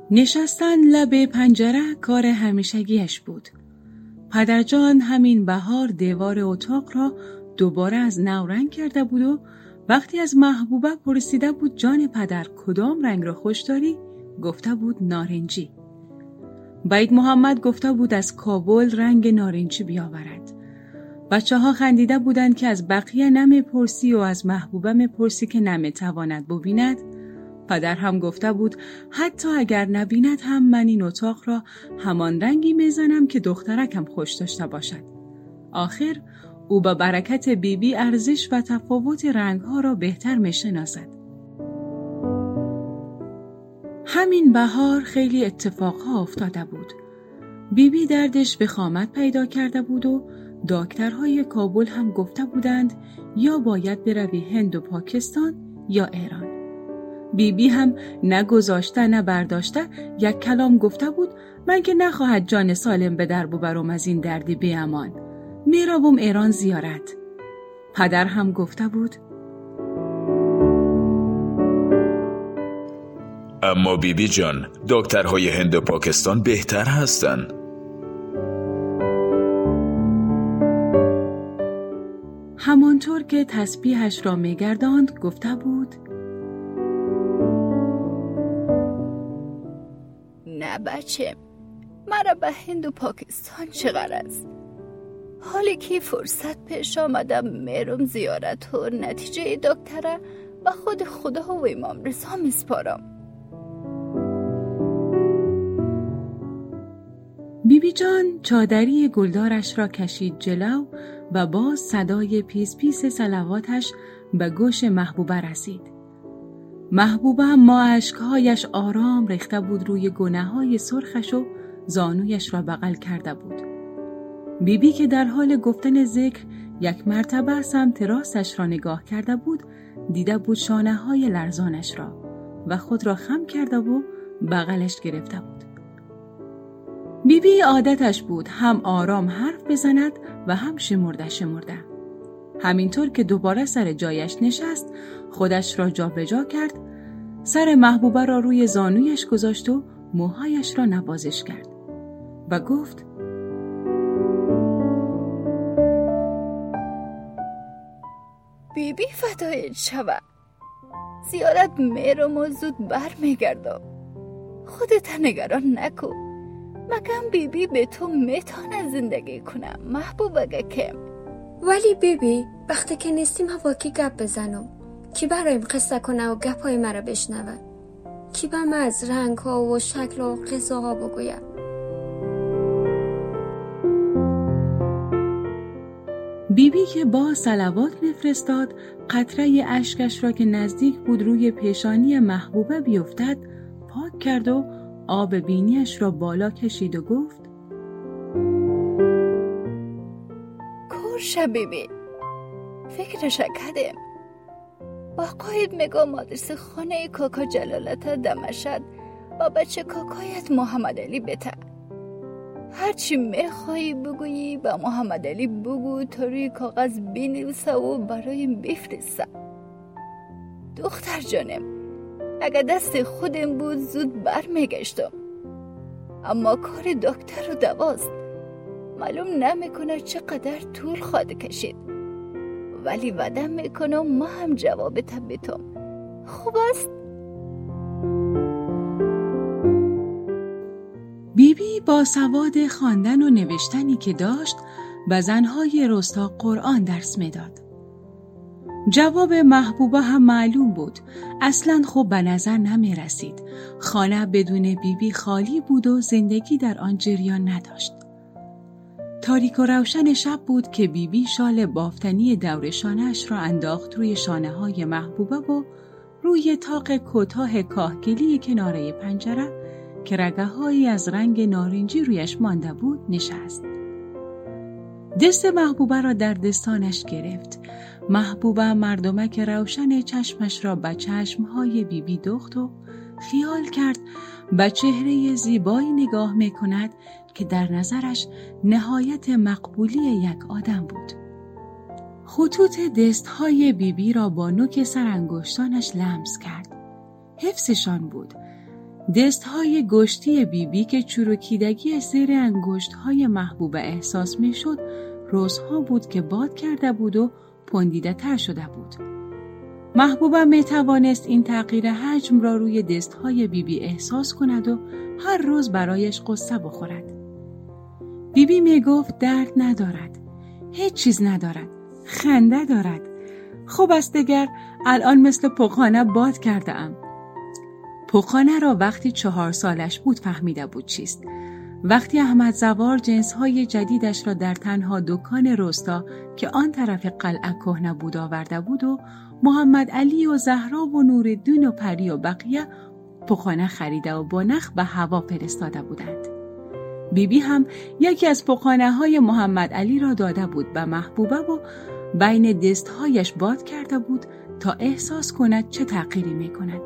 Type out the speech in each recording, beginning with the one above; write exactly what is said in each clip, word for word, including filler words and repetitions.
نشستن لب پنجره کار همیشگیش بود. پدرجان همین بهار دیوار اتاق را دوباره از نو رنگ کرده بود و وقتی از محبوبه پرسیده بود جان پدر کدام رنگ را خوش داری، گفته بود نارنجی. بعید محمد گفته بود از کابل رنگ نارنجی بیاورد. بچه ها خندیده بودند که از بقیه نمی پرسی و از محبوبه می پرسی که نمی تواند ببیند. پدر هم گفته بود حتی اگر نبیند هم من این اتاق را همان رنگی میزنم که دخترکم خوش داشته باشد. آخر او با برکت بیبی بی ارزش و تفاوت رنگها را بهتر می شناسد. همین بهار خیلی اتفاقها افتاده بود. بیبی بی دردش به خامت پیدا کرده بود و دکترهای کابل هم گفته بودند یا باید بروی هند و پاکستان یا ایران. بیبی بی هم نگذاشته نه برداشته یک کلام گفته بود من که نخواهد جان سالم به در ببرم از این دردی بی امان. میروم ایران زیارت. پدر هم گفته بود اما بیبی بی جان، دکترهای هند و پاکستان بهتر هستن. همانطور که تسبیحش را میگرداند گفته بود نه بچه، مرا به هند و پاکستان چه غرض؟ حالی که فرصت پیش آمدم میرم زیارت و نتیجه دکتره و خود خدا و امام رضا میسپارم. بیبی بی جان چادری گلدارش را کشید جلو و باز صدای پیس پیس صلواتش به گوش محبوبه رسید. محبوبه ما اشکهایش آرام ریخته بود روی گونه‌های سرخش و زانویش را بغل کرده بود. بیبی بی که در حال گفتن ذکر یک مرتبه سمت راستش را نگاه کرده بود، دیده بود شانه‌های لرزانش را و خود را خم کرده و بغلش گرفته بود. بیبی بی عادتش بود هم آرام حرف بزند و هم شمرده شمرده. همینطور که دوباره سر جایش نشست، خودش را جا به جا کرد، سر محبوبه را روی زانویش گذاشت و موهایش را نوازش کرد و گفت بیبی بی فدایت شوم، زیارت میرم و زود بر میگردم. خودت نگران نکن، مگم بیبی بی به تو میتونه زندگی کنم محبوبه گکم. ولی بیبی بی وقتی که نیستیم هوا کی گپ بزنم؟ کی برایم قصه کنه و گپای مرا بشنوه؟ کی به من از رنگ ها و شکل و قصه ها بگوید؟ بیبی بی که با صلوات میفرستاد قطره اشکش را که نزدیک بود روی پیشانی محبوبه بیفتد پاک کرد و آب بینیش را بالا کشید و گفت کورش بیبی، فکرش کردم. با قاید میگم آدرس خانه کاکا جلالت دمشد و بچه کاکایت محمد علی بته. هرچی میخوایی بگویی با محمد علی بگو تا روی کاغذ بنویسه و برایم بفرسته. دختر جانم، اگه دست خودم بود زود بر میگشتم، اما کار دکتر و دواست، معلوم نمیکنه چقدر طول خواهد کشید، ولی وعده میکنم ما هم جوابت بدم. خوب است؟ بیبی بی با سواد خواندن و نوشتنی که داشت به زنهای رستا قرآن درس میداد. جواب محبوبه هم معلوم بود، اصلاً خوب به نظر نمی رسید. خانه بدون بیبی بی خالی بود و زندگی در آن جریان نداشت. تاریک و روشن شب بود که بیبی بی شال بافتنی دور شانه‌اش را انداخت روی شانه های محبوبه و روی طاق کوتاه کاهگلی کناره پنجره که رگه‌هایی از رنگ نارنجی رویش مانده بود نشست. دست محبوبه را در دستانش گرفت. محبوبه مردمک روشن چشمش را به چشمهای بیبی بی دوخت و خیال کرد به چهره زیبایی نگاه می کند که در نظرش نهایت مقبولی یک آدم بود. خطوط دستهای بیبی بی را با نوک سرانگشتانش لمس کرد. حفظشان بود. دستهای گشتی بیبی که چروکیدگی زیر انگشتهای محبوبه احساس می شد روزها بود که باد کرده بود و پندیده تر شده بود. محبوبه می توانست این تغییر حجم را روی دستهای بیبی احساس کند و هر روز برایش قصه بخورد. بیبی می گفت درد ندارد، هیچ چیز ندارد، خنده دارد. خوب است دگر الان مثل پوخانه باد کرده ام. پوخانه را وقتی چهار سالش بود فهمیده بود چیست. وقتی احمد زوار جنس‌های جدیدش را در تنها دکان روستا که آن طرف قلعه کهنه بود آورده بود و محمد علی و زهرا و نوردین و پری و بقیه پوخانه خریده و با نخ به هوا فرستاده بودند. بیبی بی هم یکی از پوخانه‌های محمد علی را داده بود به محبوبه و بین دستهایش باد کرده بود تا احساس کند چه تغییری می‌کند.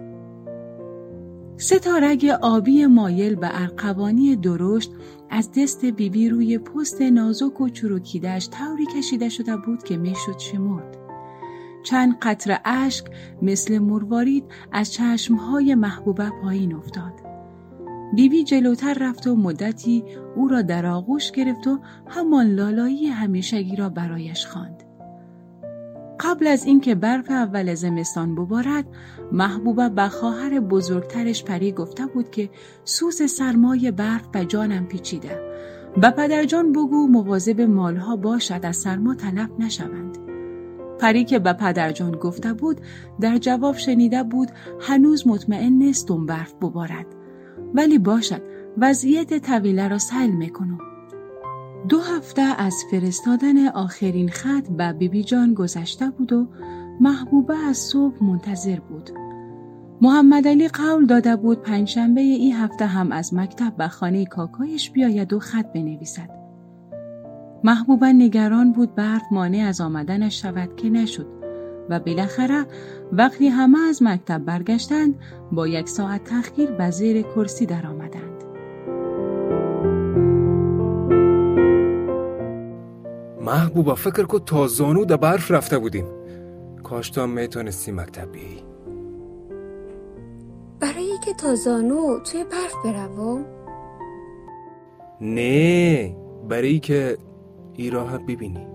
سه تا رگ آبی مایل به ارغوانی درشت از دست بیبی بی روی پوست نازک و چروکیده‌اش طوری کشیده شده بود که میشد شمرد. چند قطره اشک مثل مروارید از چشمهای محبوبه پایین افتاد. بیبی بی جلوتر رفت و مدتی او را در آغوش گرفت و همان لالایی همیشگی را برایش خواند. قبل از اینکه برف اول زمستان ببارد، محبوبه به خواهر بزرگترش پری گفته بود که سوز سرمای برف به جانم پیچیده. به پدرجان بگو مواظب مالها باشد از سرما تلف نشوند. پری که به پدرجان گفته بود در جواب شنیده بود هنوز مطمئن نیستم برف ببارد، ولی باشد وضعیت طویله را سهل میکنم. دو هفته از فرستادن آخرین خط به بیبی جان گذشته بود و محبوبه از صبح منتظر بود. محمد علی قول داده بود پنجشنبه این هفته هم از مکتب به خانه کاکایش بیاید و خط بنویسد. محبوبه نگران بود برف مانع از آمدنش شود که نشد و بالاخره وقتی همه از مکتب برگشتند با یک ساعت تأخیر به زیر کرسی در آمدند. محبوبه فکر کو تا زانو در برف رفته بودیم. کاش تو هم میتونستی مکتب بیایی. برای که تا زانو توی برف بروم؟ نه، برای که ای راه ببینی.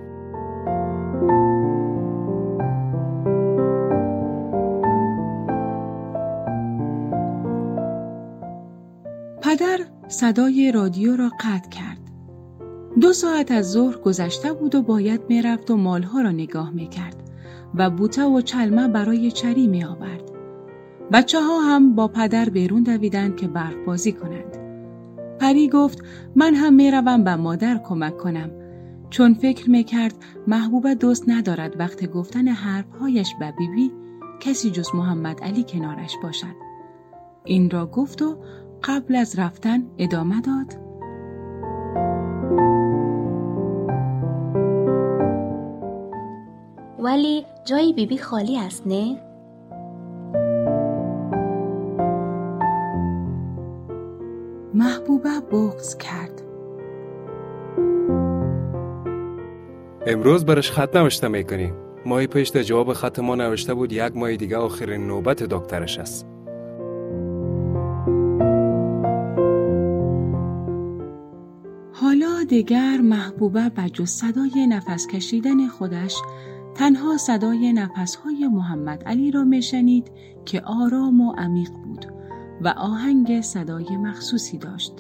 پدر صدای رادیو را قطع کرد. دو ساعت از ظهر گذشته بود و باید می رفت و مالها را نگاه می کرد و بوته و چلمه برای چری می آورد. بچه ها هم با پدر بیرون دویدند که برف بازی کنند. پری گفت من هم می روم به مادر کمک کنم، چون فکر می کرد محبوبه دوست ندارد وقت گفتن حرفهایش به بیبی بی کسی جز محمد علی کنارش باشد. این را گفت و قبل از رفتن ادامه داد: ولی جای بیبی خالی است نه؟ محبوبه بغض کرد. امروز برش خط نوشته میکنی. ماهی پیش در جواب خط ما نوشته بود یک ماه دیگه آخرین نوبت دکترش است. حالا دیگر محبوبه به جز صدای نفس کشیدن خودش تنها صدای نفسهای محمد علی را میشنید که آرام و عمیق بود و آهنگ صدای مخصوصی داشت.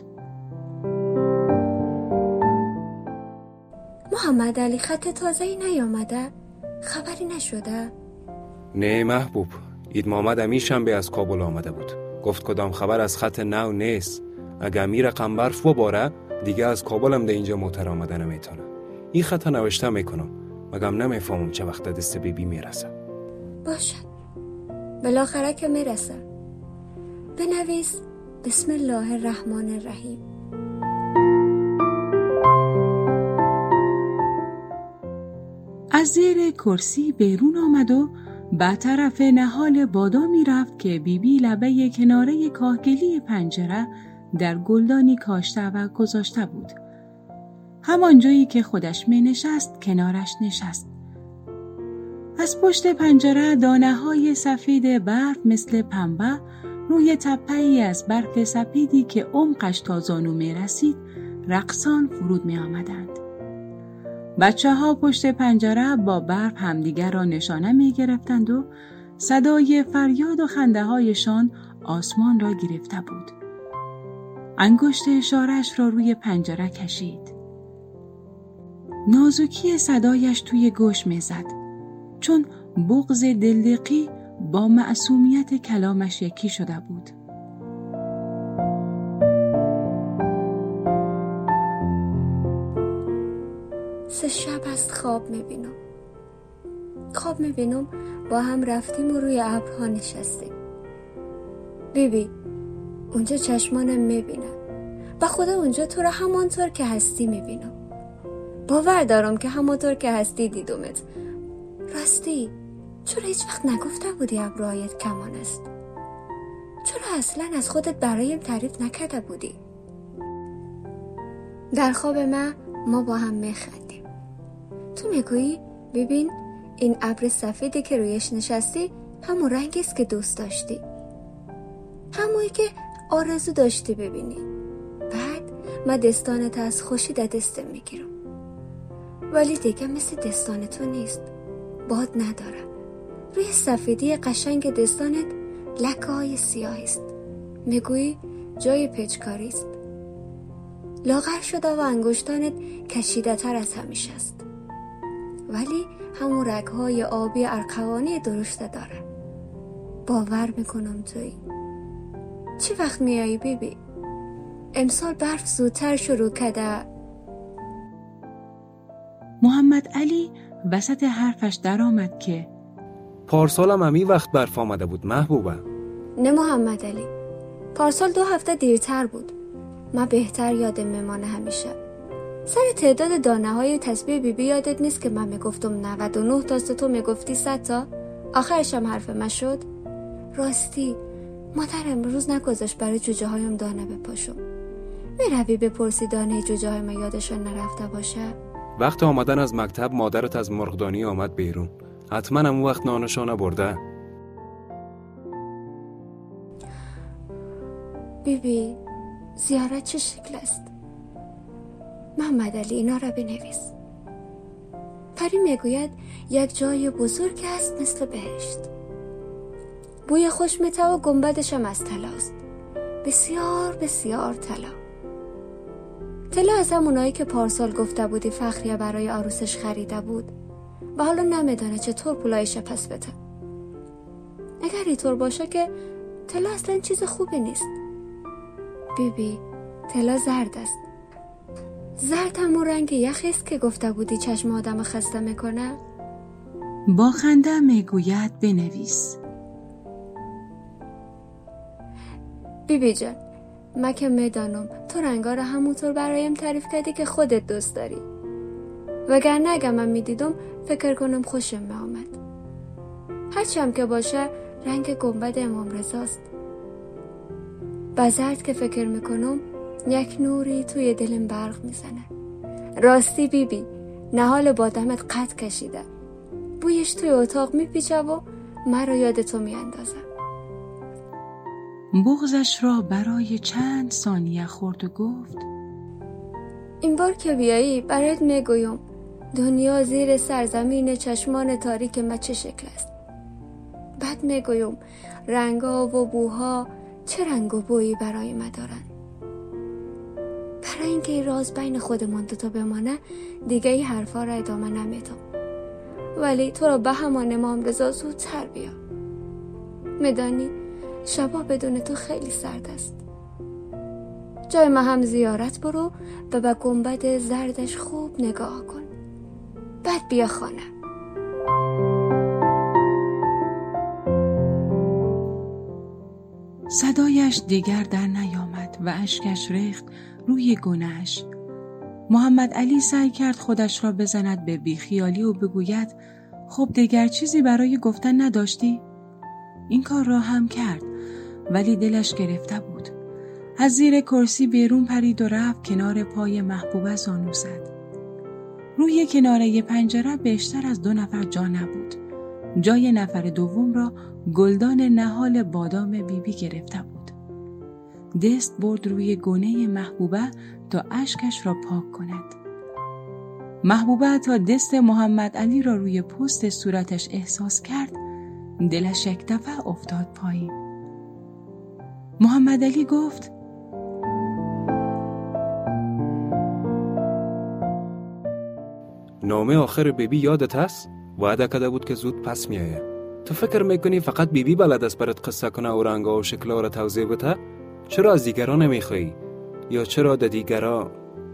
محمد علی خط تازه‌ای نیامده؟ خبری نشده؟ نه محبوب، اید محمد امی شنبه از کابل آمده بود. گفت کدام خبر از خط نو نیست. اگه امیر رقم برف بباره دیگه از کابل هم ده اینجا موتر آمده نمیتونه. این خط نوشته میکنم، مگم نمیفهمم چه وقت دست بیبی بی میرسه. باشد، بالاخره که میرسه. بنویس بسم الله الرحمن الرحیم. از زیر کرسی بیرون آمد و به طرف نهال بادامی رفت که بیبی بی لبه کناره کاهگلی پنجره در گلدانی کاشته و گذاشته بود. همان جایی که خودش می نشست کنارش نشست. از پشت پنجره دانه های سفید برف مثل پنبه روی تپه‌ای از برف سپیدی که عمقش تا زانو می رسید رقصان فرود می آمدند. بچه ها پشت پنجره با برف همدیگر را نشانه می گرفتند و صدای فریاد و خنده هایشان آسمان را گرفته بود. انگشت اشاره‌اش را روی پنجره کشید. نازکی صدایش توی گوش می زد، چون بغض دلدقی با معصومیت کلامش یکی شده بود. سه شب است خواب میبینم. خواب میبینم با هم رفتیم و روی ابرها نشستیم. بیبی اونجا چشمانم میبینم و خدا اونجا تو را همانطور که هستی میبینم. باور دارم که همانطور که هستی دیدمت. راستی چرا هیچ وقت نگفته بودی ابروهایت کمان است؟ چرا اصلا از خودت برایم تعریف نکرده بودی؟ در خواب ما ما با هم میخندیم. تو میگویی ببین این ابر سفیدی که رویش نشستی همون رنگی است که دوست داشتی، همونی که آرزو داشتی ببینی. بعد من دستانت از خوشی در دستم میگیرم، ولی دیگه مثل دستان تو نیست، باد نداره. روی سفیدی قشنگ دستانت لکه های سیاه است. میگویی جای پیچکاری است. لاغر شده و انگشتانت کشیده تر از همیشه است، ولی همون رگ‌های آبی ارغوانی درشته داره. باور میکنم تویی. چی وقت میایی بیبی؟ امسال برف زودتر شروع کرده. محمد علی وسط حرفش در آمد که پارسال هم همین وقت برف آمده بود محبوبه. نه محمد علی، پارسال دو هفته دیرتر بود. من بهتر یادم میمانه همیشه. سر تعداد دانه های تسبیح بیبی یادت نیست که من میگفتم نود و نه تاست، تو میگفتی صد تا؟ آخرش هم حرف من شد. راستی مادرم روز نگذاشت برای جوجه هایم دانه بپاشم. میروی بپرسی دانه جوجه های من یادشان نرفته باشه؟ وقت آمدن از مکتب مادرت از مرغدانی آمد بیرون. حتما هم وقت نانشانه برده. بیبی زیارت چه شکل است؟ محمد علی اینا را بنویس. پری میگوید یک جای بزرگ است مثل بهشت. بوی خوش میته و گنبدش هم از طلاست. بسیار بسیار طلا. طلا از همونایی که پارسال گفته بودی فخریه برای عروسش خریده بود و حالا نمیدانه چطور پولایش پس بده. اگر اینطور باشه که طلا اصلا چیز خوبی نیست. بیبی طلا زرد است. زرد همون رنگ یخی است که گفته بودی چشم آدم خسته میکنه. با خنده میگوید بنویس. بیبی جان من که میدانم تو رنگا رو همونطور برایم تعریف کردی که خودت دوست داری، وگرنه اگه من میدیدم فکر کنم خوشم میآمد. هرچی هم که باشه رنگ گنبد امام رضاست. با زرد که فکر میکنم یک نوری توی دلم برق میزنه. راستی بیبی نهال بادمت قد کشیده. بویش توی اتاق میپیچه و مرا یاد تو میاندازه. بغضش را برای چند ثانیه خورد و گفت این بار که بیایی برات میگویم دنیا زیر سرزمین چشمان تاریک ما چه شکل است. بعد میگویم رنگا و بوها چه رنگ و بویی برای ما دارن. برای اینکه این راز بین خودمان دوتا بمانه دیگه این حرفا را ادامه نمیدم، ولی تو را به همان امام رضا زودتر بیا. میدانی شبا بدون تو خیلی سرد است. جای ما هم زیارت برو و به گنبد زردش خوب نگاه کن، بعد بیا خانه. صدایش دیگر در نیامد و اشکش ریخت روی گونه‌اش. محمد علی سعی کرد خودش را بزند به بیخیالی و بگوید خب دیگر چیزی برای گفتن نداشتی؟ این کار را هم کرد، ولی دلش گرفته بود. از زیر کرسی بیرون پرید و رفت کنار پای محبوبه زانو زد. روی کناره پنجره بیشتر از دو نفر جا نبود. جای نفر دوم را گلدان نهال بادام بیبی بی گرفته بود. دست برد روی گونه محبوبه تا اشکش را پاک کند. محبوبه تا دست محمد علی را روی پوست صورتش احساس کرد، دلش یک دفعه افتاد پایین. محمد علی گفت: نامه آخر بیبی یادت هست؟ وعده کرده بود که زود پس میایه. تو فکر میکنی فقط بیبی بلد است برات قصه کنه و رنگا و شکل‌ها را توضیح بده؟ چرا از دیگران نمیخوایی؟ یا چرا د دیگران؟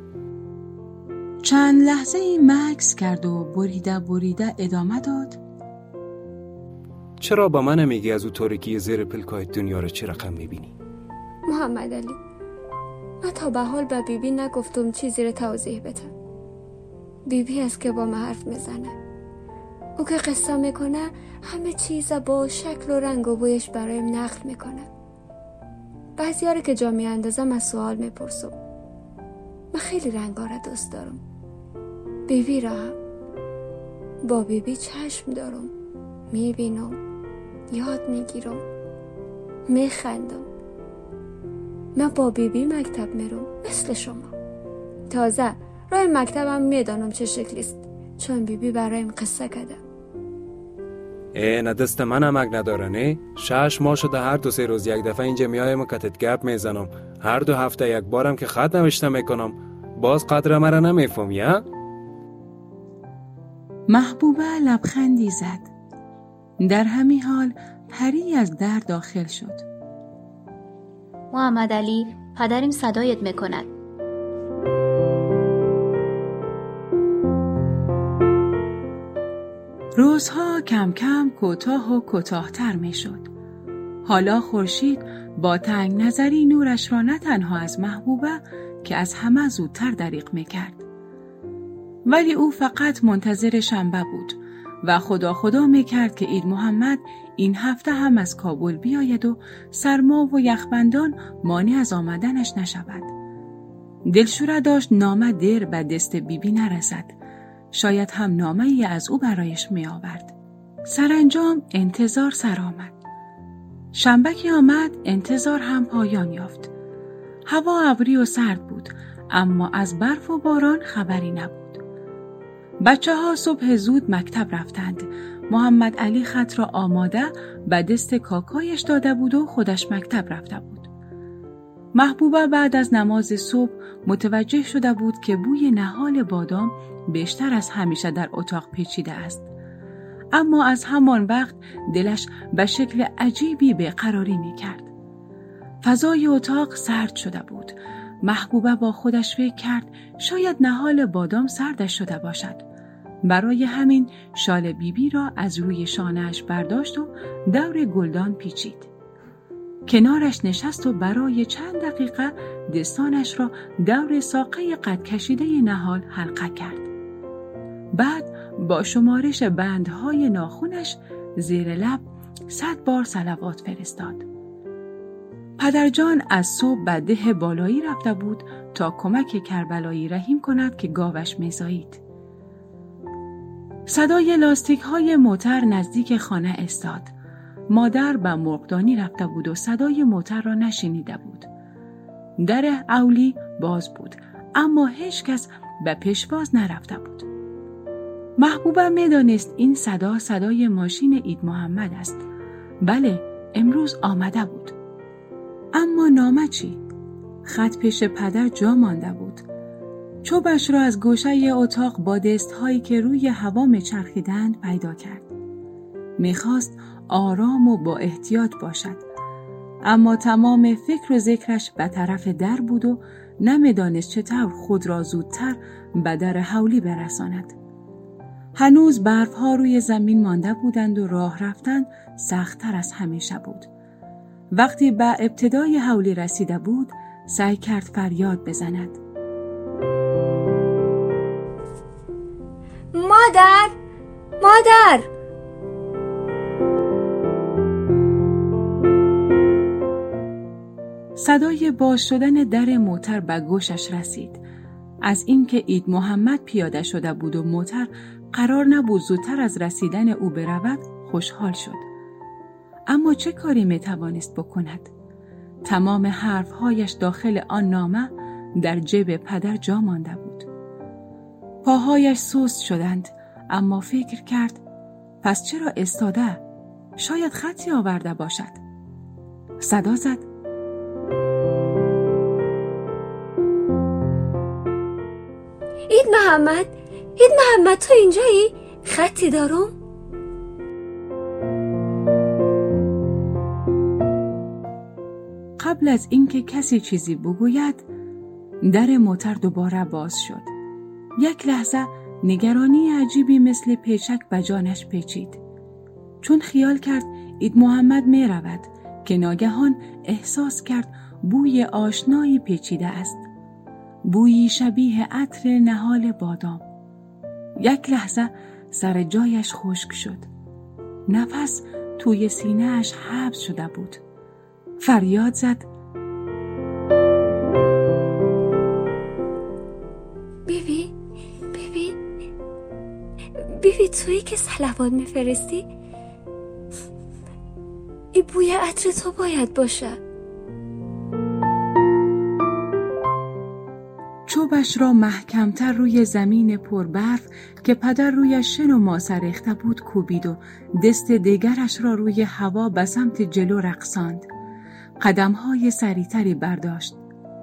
چند لحظه ای مکث کرد و بریده بریده ادامه داد: چرا با من نمیگی از او تاریکی زیر پلکای دنیا رو چه رقم میبینی؟ محمد علی، من تا به حال به بیبی نگفتم چیزی رو توضیح بده. بیبی است که با من حرف میزنه. او که قصه میکنه همه چیز با شکل و رنگ و بویش برایم نقل میکنه. بعضی هاره که جا میاندازم از سوال میپرسم. من خیلی رنگا را دوست دارم. بیبی را هم. با بیبی چشم دارم. میبینم، یاد میگیرم، میخندم. من با بیبی مکتب میرم مثل شما. تازه راه مکتبم میدانم چه شکلیست، چون بیبی برایم قصه کرده. ای نه دست من همک نداره نه؟ شش ماه شده هر دو سه روز یک دفعه اینجا میایم و کتت گپ میزنم. هر دو هفته یک بارم که خط نوشته میکنم. باز قدر مرا نمیفهمی ها؟ محبوبه لبخندی زد. در همین حال پری از در داخل شد. محمد علی، پدریم صدایت میکند. روزها کم کم کوتاه و کوتاه‌تر میشد. حالا خورشید با تنگ نظری نورش را نه تنها از محبوبه که از همه زودتر دریغ میکرد. ولی او فقط منتظر شنبه بود و خدا خدا میکرد که عید محمد این هفته هم از کابل بیاید و سرما و یخبندان مانع از آمدنش نشود. دلشوره داشت نامه دیر به دست بیبی نرسد. شاید هم نامه ای از او برایش می آورد. سرانجام انتظار سر آمد. شنبه که آمد انتظار هم پایان یافت. هوا ابری و سرد بود، اما از برف و باران خبری نبود. بچه ها صبح زود مکتب رفتند. محمد علی خط را آماده به دست کاکایش داده بود و خودش مکتب رفته بود. محبوبه بعد از نماز صبح متوجه شده بود که بوی نهال بادام بیشتر از همیشه در اتاق پیچیده است. اما از همان وقت دلش به شکل عجیبی بیقراری می کرد. فضای اتاق سرد شده بود. محبوبه با خودش فکر کرد شاید نهال بادام سردش شده باشد. برای همین شال بیبی را از روی شانه‌اش برداشت و دور گلدان پیچید. کنارش نشست و برای چند دقیقه دستانش را دور ساقه قد کشیده نهال حلقه کرد. بعد با شمارش بندهای ناخنش زیر لب صد بار صلوات فرستاد. پدرجان از صبح به ده بالایی رفته بود تا کمک کربلایی رحیم کند که گاوش میزایید. صدای لاستیک های موتر نزدیک خانه استاد. مادر به مرغدانی رفته بود و صدای موتر را نشنیده بود. در اولی باز بود، اما هیچ کس به پیشواز نرفته بود. محبوبه میدانست این صدا صدای ماشین عید محمد است. بله، امروز آمده بود. اما نامه چی؟ خط پیش پدر جا مانده بود. چوبش را از گوشه اتاق با دستهایی که روی هوا میچرخیدند پیدا کرد. میخواست آرام و با احتیاط باشد. اما تمام فکر و ذکرش به طرف در بود و نمیدانست چطور خود را زودتر به در حولی برساند. هنوز برفها روی زمین مانده بودند و راه رفتن سخت‌تر از همیشه بود. وقتی به ابتدای حولی رسیده بود، سعی کرد فریاد بزند. مادر! مادر! صدای باز شدن در موتر به گوشش رسید. از اینکه عید محمد پیاده شده بود و موتر قرار نبود زودتر از رسیدن او برود خوشحال شد. اما چه کاری می توانست بکند؟ تمام حرفهایش داخل آن نامه در جیب پدر جا مانده بود. پاهایش سست شدند، اما فکر کرد پس چرا استاده؟ شاید خطی آورده باشد. صدا زد. اید محمد، اید محمد تو اینجایی؟ خطی دارم؟ قبل از اینکه کسی چیزی بگوید، در موتر دوباره باز شد. یک لحظه نگرانی عجیبی مثل پیچک به جانش پیچید. چون خیال کرد اید محمد می رود که ناگهان احساس کرد بوی آشنایی پیچیده است. بویی شبیه عطر نهال بادام. یک لحظه سر جایش خشک شد. نفس توی سینه اش حبس شده بود. فریاد زد. بیبی بیبی بیبی تویی که صلوات میفرستی؟ این بوی عطر تو باید باشه. چوبش را محکمتر روی زمین پربرف که پدر روی شن و ماسه ریخته بود کوبید و دست دیگرش را روی هوا به سمت جلو رقصاند. قدم‌های سریعتری برداشت.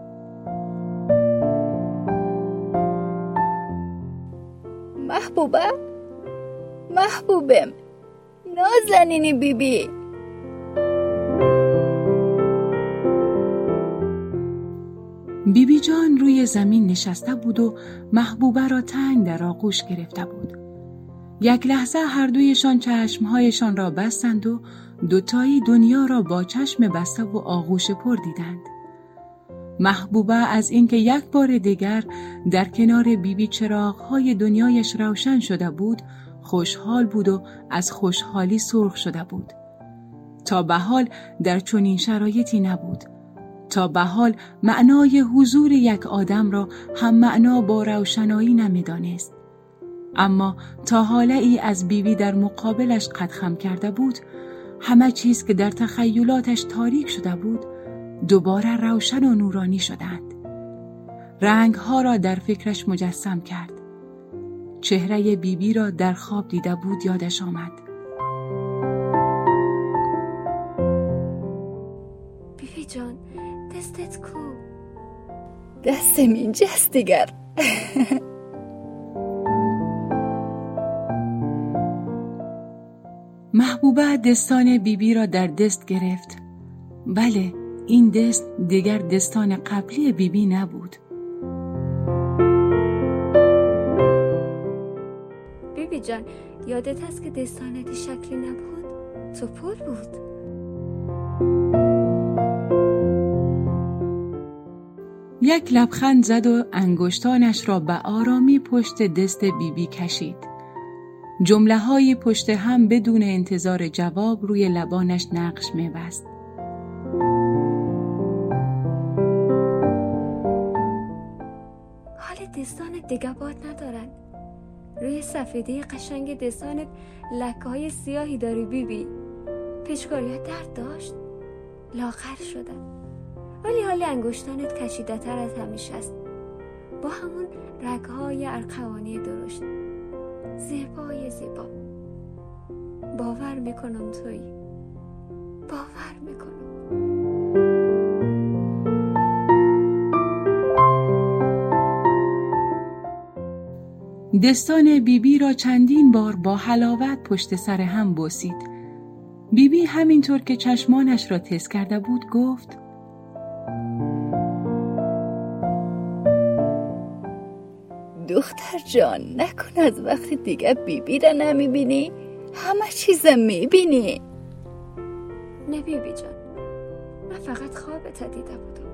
محبوبه، محبوبم، نازنینی بیبی. بیبی جان روی زمین نشسته بود و محبوبه را تنگ در آغوش گرفته بود. یک لحظه هر دویشان چشمهایشان را بستند و دوتایی دنیا را با چشم بسته و آغوش پر دیدند. محبوبه از اینکه یک بار دیگر در کنار بیبی چراغ‌های دنیایش روشن شده بود، خوشحال بود و از خوشحالی سرخ شده بود. تا به حال در چنین شرایطی نبود. تا به حال معنای حضور یک آدم را هم معنا با روشنایی نمی‌دانست. اما تا حالا ای از بیبی در مقابلش قد خم کرده بود، همه چیز که در تخیلاتش تاریک شده بود دوباره روشن و نورانی شدند. رنگها را در فکرش مجسم کرد. چهره بیبی را در خواب دیده بود یادش آمد. بیبی جان دستت کو؟ دستم اینجاست دیگر. محبوبه دستان بیبی را در دست گرفت. بله، این دست دیگر دستان قبلی بیبی نبود. بیبی جان یادت هست که دستانت شکلی نبود؟ تو پول بود. یک لبخند زد و انگشتانش را به آرامی پشت دست بیبی کشید. جمله های پشت هم بدون انتظار جواب روی لبانش نقش می‌بست. حال دستانت دیگه باد ندارن. روی سفیدی قشنگ دستانت لکه های سیاهی داری بیبی. پیچکاریات درد داشت؟ لاغر شده. ولی حال انگشتانت کشیده تر از همیشه است. با همون رگ‌های ارغوانی درشت. زیبای زیبا. باور میکنم تویی. باور میکنم. دستان بیبی را چندین بار با حلاوت پشت سر هم بوسید. بیبی همینطور که چشمانش را تیز کرده بود گفت: دختر جان، نکن از وقتی دیگه بیبی را نمیبینی همه چیز میبینی. نه بیبی جان، من فقط خوابت دیده بودم.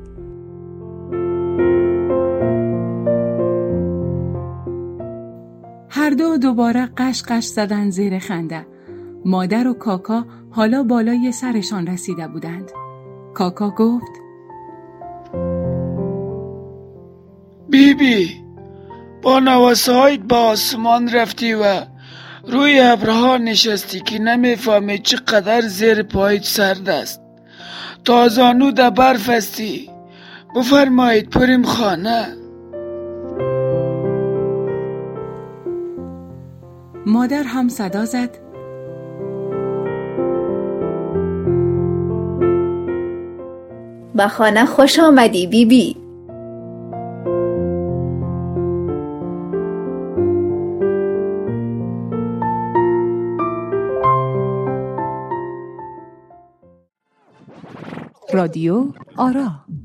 هر دو دوباره قش قش زدن زیر خنده. مادر و کاکا حالا بالای سرشان رسیده بودند. کاکا گفت: بیبی، با نواسه هایت با آسمان رفتی و روی ابرها نشستی که نمیفهمی چقدر زیر پایت سرد است. تازانو در برف هستی. بفرمایید بریم خانه. مادر هم صدا زد: به خانه خوش آمدی بی بی. رادیو آرا.